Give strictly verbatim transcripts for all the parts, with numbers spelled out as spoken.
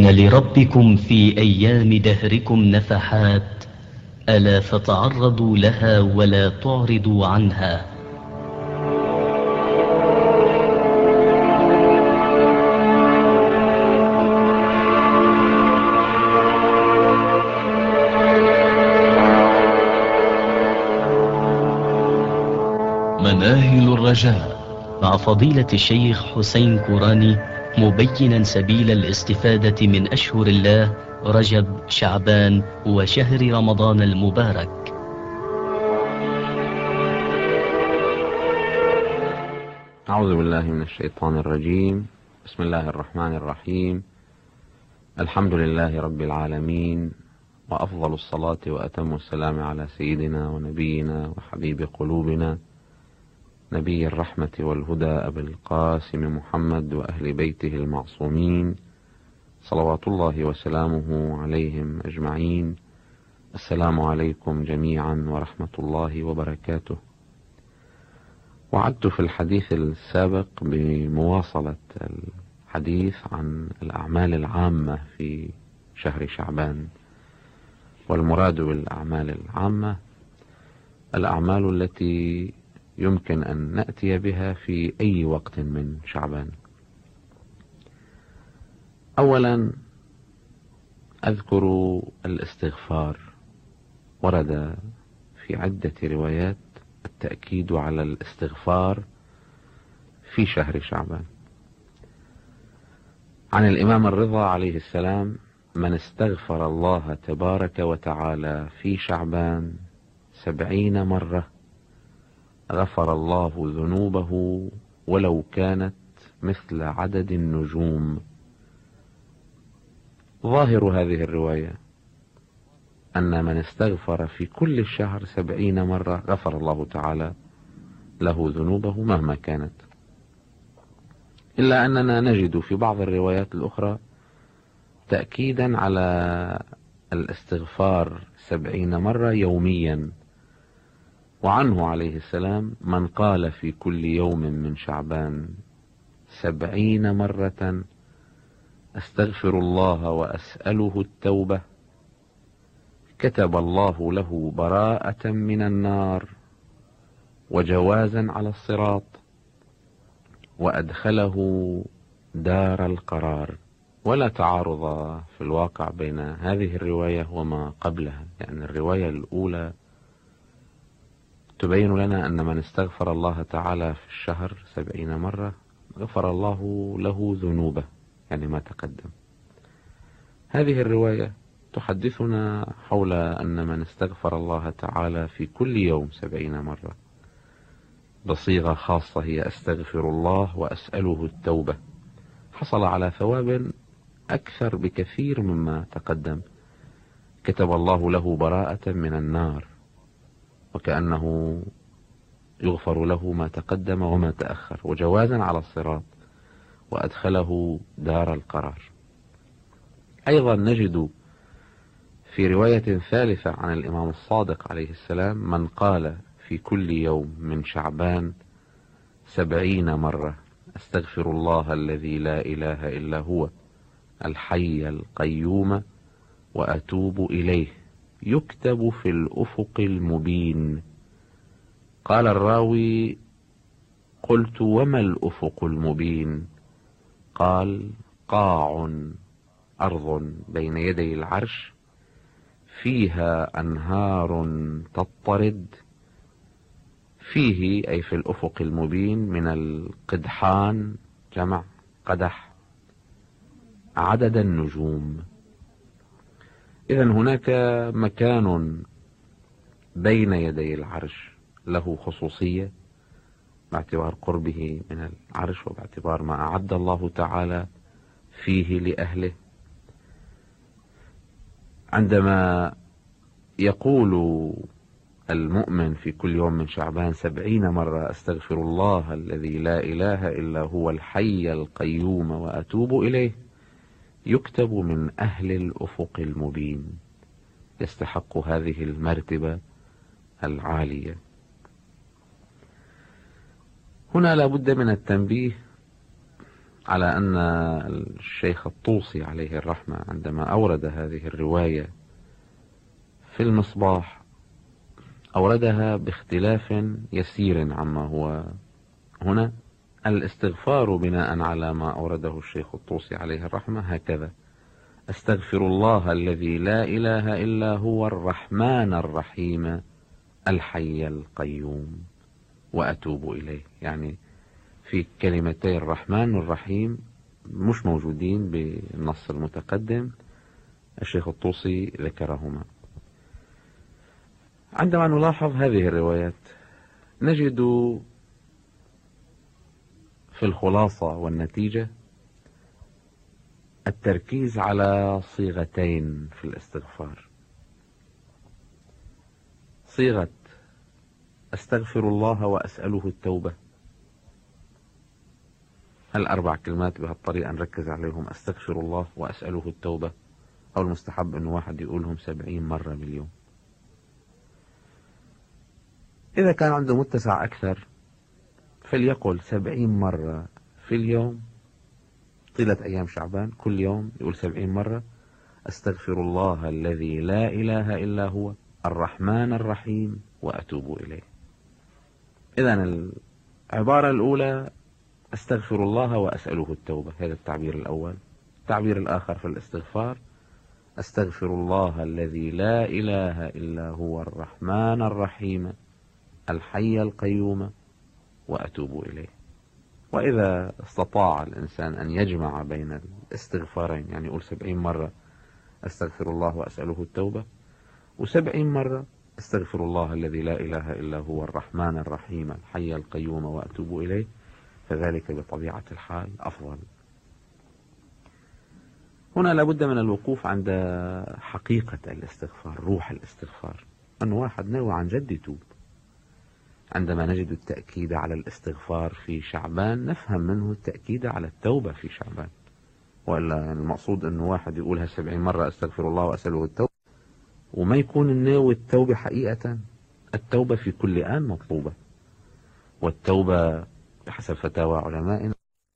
إن لربكم في أيام دهركم نفحات، ألا فتعرضوا لها ولا تعرضوا عنها. مناهل الرجاء مع فضيلة الشيخ حسين كوراني، مبينا سبيل الاستفادة من أشهر الله رجب شعبان وشهر رمضان المبارك. أعوذ بالله من الشيطان الرجيم. بسم الله الرحمن الرحيم. الحمد لله رب العالمين، وأفضل الصلاة وأتم السلام على سيدنا ونبينا وحبيب قلوبنا نبي الرحمة والهدى أبي القاسم محمد وأهل بيته المعصومين صلوات الله وسلامه عليهم أجمعين. السلام عليكم جميعا ورحمة الله وبركاته. وعدت في الحديث السابق بمواصلة الحديث عن الأعمال العامة في شهر شعبان، والمراد بالأعمال العامة الأعمال التي يمكن أن نأتي بها في أي وقت من شعبان. أولا أذكر الاستغفار. ورد في عدة روايات التأكيد على الاستغفار في شهر شعبان. عن الإمام الرضا عليه السلام: من استغفر الله تبارك وتعالى في شعبان سبعين مرة غفر الله ذنوبه ولو كانت مثل عدد النجوم. ظاهر هذه الرواية أن من استغفر في كل الشهر سبعين مرة غفر الله تعالى له ذنوبه مهما كانت، إلا أننا نجد في بعض الروايات الأخرى تأكيدا على الاستغفار سبعين مرة يوميا. وعنه عليه السلام: من قال في كل يوم من شعبان سبعين مرة أستغفر الله وأسأله التوبة كتب الله له براءة من النار وجوازا على الصراط وأدخله دار القرار. ولا تعارض في الواقع بين هذه الرواية وما قبلها، يعني الرواية الأولى تبين لنا أن من استغفر الله تعالى في الشهر سبعين مرة غفر الله له ذنوبه، يعني ما تقدم. هذه الرواية تحدثنا حول أن من استغفر الله تعالى في كل يوم سبعين مرة بصيغة خاصة هي أستغفر الله وأسأله التوبة حصل على ثواب أكثر بكثير مما تقدم. كتب الله له براءة من النار، وكأنه يغفر له ما تقدم وما تأخر، وجوازا على الصراط، وأدخله دار القرار. أيضا نجد في رواية ثالثة عن الإمام الصادق عليه السلام: من قال في كل يوم من شعبان سبعين مرة أستغفر الله الذي لا إله إلا هو الحي القيوم وأتوب إليه يكتب في الأفق المبين. قال الراوي: قلت وما الأفق المبين؟ قال: قاع أرض بين يدي العرش فيها أنهار تضطرد، فيه أي في الأفق المبين من القدحان جمع قدح عدد النجوم. إذن هناك مكان بين يدي العرش له خصوصية باعتبار قربه من العرش وباعتبار ما أعد الله تعالى فيه لأهله. عندما يقول المؤمن في كل يوم من شعبان سبعين مرة أستغفر الله الذي لا إله إلا هو الحي القيوم وأتوب إليه يكتب من أهل الأفق المبين، يستحق هذه المرتبة العالية. هنا لا بد من التنبيه على أن الشيخ الطوسي عليه الرحمة عندما أورد هذه الرواية في المصباح أوردها باختلاف يسير عما هو هنا. الاستغفار بناء على ما أورده الشيخ الطوسي عليه الرحمة هكذا: أستغفر الله الذي لا إله إلا هو الرحمن الرحيم الحي القيوم وأتوب إليه. يعني في كلمتي الرحمن والرحيم مش موجودين بالنص المتقدم، الشيخ الطوسي ذكرهما. عندما نلاحظ هذه الروايات نجد في الخلاصة والنتيجة التركيز على صيغتين في الاستغفار: صيغة أستغفر الله وأسأله التوبة، الأربع كلمات بهالطريقة نركز عليهم: أستغفر الله وأسأله التوبة، أو المستحب أنه واحد يقولهم سبعين مرة باليوم. إذا كان عنده متسع أكثر فليقل سبعين مرة في اليوم طيلة أيام شعبان، كل يوم يقول سبعين مرة: أستغفر الله الذي لا إله إلا هو الرحمن الرحيم وأتوب إليه. إذن العبارة الأولى أستغفر الله وأسأله التوبة، هذا التعبير الأول. التعبير الآخر في الاستغفار: أستغفر الله الذي لا إله إلا هو الرحمن الرحيم الحي القيوم وأتوب إليه. وإذا استطاع الإنسان أن يجمع بين الاستغفارين، يعني يقول سبعين مرة أستغفر الله وأسأله التوبة، وسبعين مرة أستغفر الله الذي لا إله إلا هو الرحمن الرحيم الحي القيوم وأتوب إليه، فذلك بطبيعة الحال أفضل. هنا لابد من الوقوف عند حقيقة الاستغفار، روح الاستغفار، أن واحد نوى عن جد يتوب. عندما نجد التأكيد على الاستغفار في شعبان نفهم منه التأكيد على التوبة في شعبان، وإلا المقصود أنه واحد يقولها سبعين مرة أستغفر الله وأسأله التوبة وما يكون الناوي التوبة حقيقة. التوبة في كل آن مطلوبة، والتوبة بحسب فتاوى علمائنا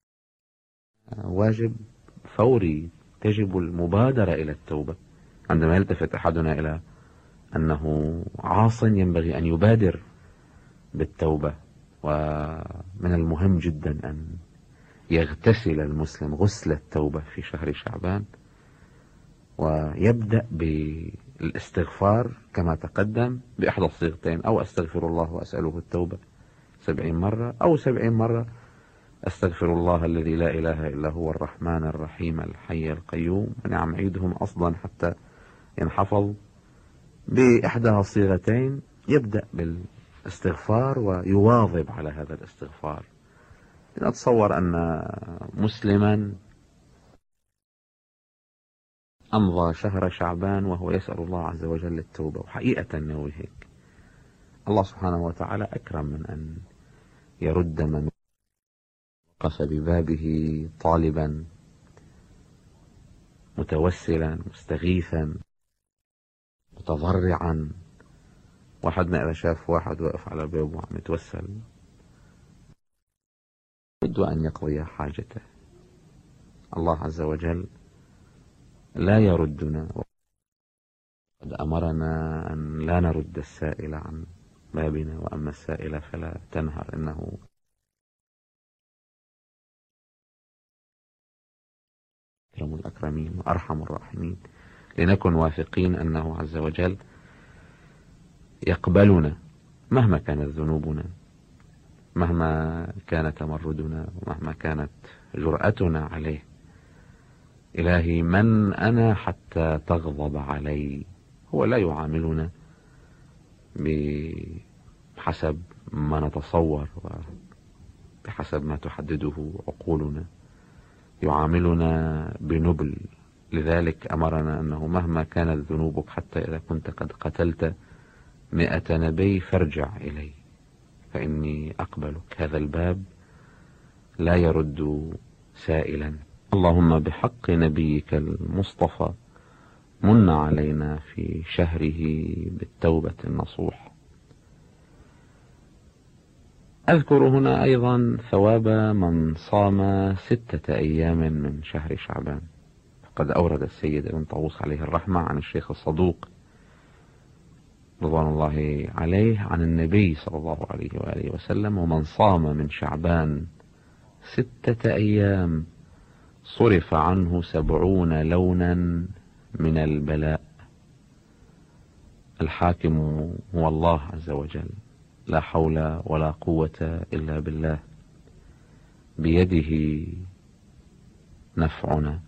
واجب فوري، تجب المبادرة إلى التوبة. عندما يلتفت أحدنا إلى أنه عاص ينبغي أن يبادر بالتوبة، ومن المهم جدا أن يغتسل المسلم غسل التوبة في شهر شعبان، ويبدأ بالاستغفار كما تقدم بإحدى الصيغتين: أو أستغفر الله وأسأله التوبة سبعين مرة، أو سبعين مرة أستغفر الله الذي لا إله إلا هو الرحمن الرحيم الحي القيوم. نعم، عيدهم أصلا حتى ينحفظ. بإحدى الصيغتين يبدأ بالاستغفار ويواظب على هذا الاستغفار. نتصور أن مسلما أمضى شهر شعبان وهو يسأل الله عز وجل التوبة، وحقيقة ناوي هيك، الله سبحانه وتعالى أكرم من أن يرد من وقف ببابه طالبا متوسلا مستغيثا متضرعا. واحدنا إذا شاف واحد واقف على بابه وعم يتوسل يريد أن يقضي حاجته، الله عز وجل لا يردنا، وقد أمرنا أن لا نرد السائل عن بابنا، وأما السائل فلا تنهر، إنه أكرم الأكرمين وأرحم الراحمين. لنكن واثقين أنه عز وجل يقبلنا مهما كانت ذنوبنا، مهما كان تمردنا، ومهما كانت جرأتنا عليه. إلهي من أنا حتى تغضب علي؟ هو لا يعاملنا بحسب ما نتصور وبحسب ما تحدده عقولنا، يعاملنا بنبل. لذلك أمرنا أنه مهما كانت ذنوبك، حتى إذا كنت قد قتلت مئة نبي فارجع إلي فإني أقبلك. هذا الباب لا يرد سائلا. اللهم بحق نبيك المصطفى من علينا في شهره بالتوبة النصوح. أذكر هنا أيضا ثواب من صام ستة أيام من شهر شعبان. فقد أورد السيد ابن طاووس عليه الرحمة عن الشيخ الصدوق رضوان الله عليه عن النبي صلى الله عليه وآله وسلم: ومن صام من شعبان ستة أيام صرف عنه سبعون لونا من البلاء. الحاكم هو الله عز وجل، لا حول ولا قوة إلا بالله، بيده نفعنا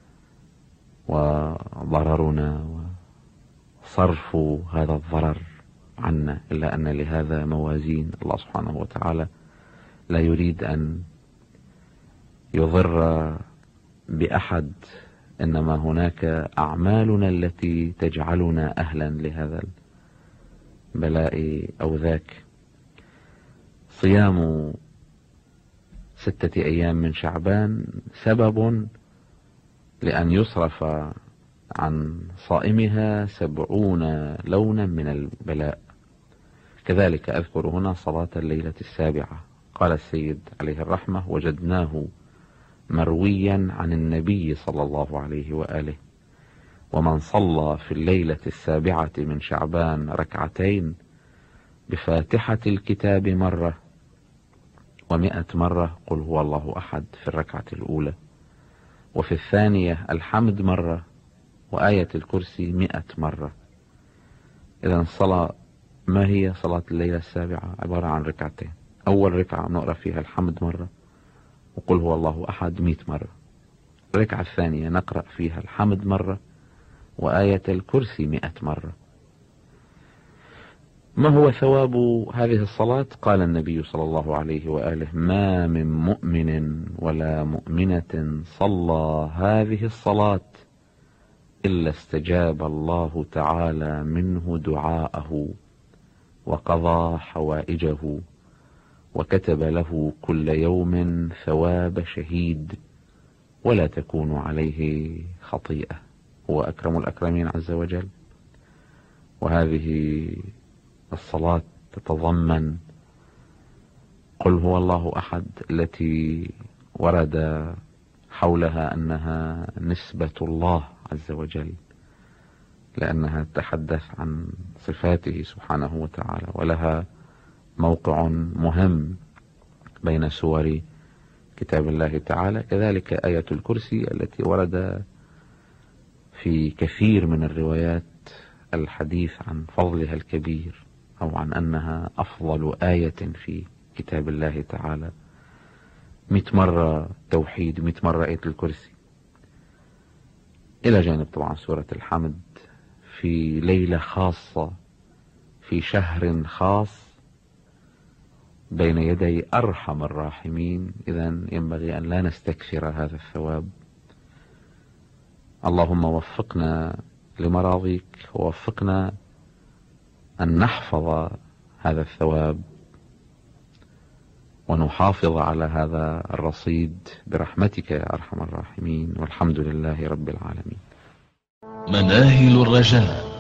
وضررنا وصرف هذا الضرر عنا، إلا أن لهذا موازين. الله سبحانه وتعالى لا يريد أن يضر بأحد، إنما هناك أعمالنا التي تجعلنا أهلا لهذا البلاء أو ذاك. صيام ستة أيام من شعبان سبب لأن يصرف عن صائمها سبعون لونا من البلاء. كذلك أذكر هنا صلاة الليلة السابعة. قال السيد عليه الرحمة: وجدناه مرويا عن النبي صلى الله عليه وآله: ومن صلى في الليلة السابعة من شعبان ركعتين بفاتحة الكتاب مرة ومئة مرة قل هو الله أحد في الركعة الأولى، وفي الثانية الحمد مرة وآية الكرسي مئة مرة. إذن الصلاة ما هي صلاة الليلة السابعة؟ عبارة عن ركعتين. أول ركعة نقرأ فيها الحمد مرة وقل هو الله أحد مئة مرة. الركعة الثانية نقرأ فيها الحمد مرة وآية الكرسي مئة مرة. ما هو ثواب هذه الصلاة؟ قال النبي صلى الله عليه وآله: ما من مؤمن ولا مؤمنة صلى هذه الصلاة إلا استجاب الله تعالى منه دعاءه وقضى حوائجه وكتب له كل يوم ثواب شهيد ولا تكون عليه خطيئة. هو أكرم الأكرمين عز وجل. وهذه الصلاة تتضمن قل هو الله أحد التي ورد حولها أنها نسبة الله عز وجل، لأنها تتحدث عن صفاته سبحانه وتعالى، ولها موقع مهم بين سور كتاب الله تعالى. كذلك آية الكرسي التي ورد في كثير من الروايات الحديث عن فضلها الكبير، أو عن أنها أفضل آية في كتاب الله تعالى. مئة مرة توحيد، مئة مرة آية الكرسي، إلى جانب طبعا سورة الحمد في ليلة خاصة في شهر خاص بين يدي أرحم الراحمين. إذن ينبغي أن لا نستكثر هذا الثواب. اللهم وفقنا لمراضيك، ووفقنا أن نحفظ هذا الثواب ونحافظ على هذا الرصيد برحمتك يا أرحم الراحمين، والحمد لله رب العالمين. مناهل الرجاء